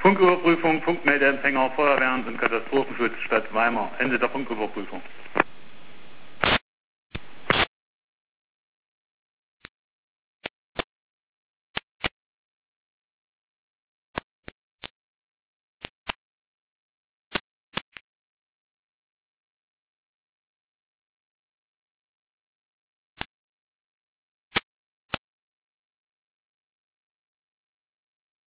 Funküberprüfung, Funkmeldeempfänger, Feuerwehren und Katastrophenschutz Stadt Weimar. Ende der Funküberprüfung.